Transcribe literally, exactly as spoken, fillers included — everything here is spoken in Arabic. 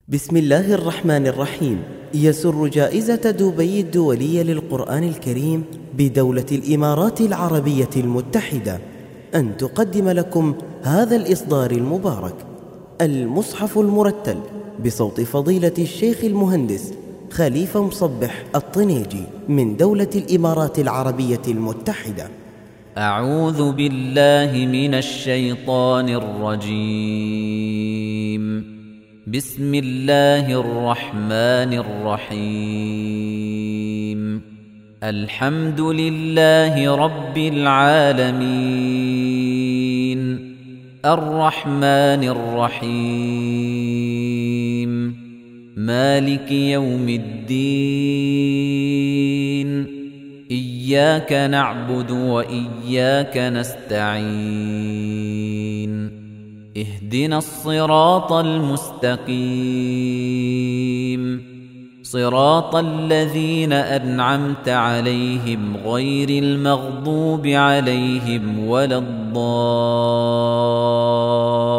بسم الله الرحمن الرحيم. يسر جائزة دبي الدولية للقرآن الكريم بدولة الإمارات العربية المتحدة أن تقدم لكم هذا الإصدار المبارك، المصحف المرتل بصوت فضيلة الشيخ المهندس خليفة مصبح الطنيجي من دولة الإمارات العربية المتحدة. أعوذ بالله من الشيطان الرجيم. بسم الله الرحمن الرحيم. الحمد لله رب العالمين، الرحمن الرحيم، مالك يوم الدين، إياك نعبد وإياك نستعين، اهدنا الصراط المستقيم، صراط الذين أنعمت عليهم غير المغضوب عليهم ولا الضالين.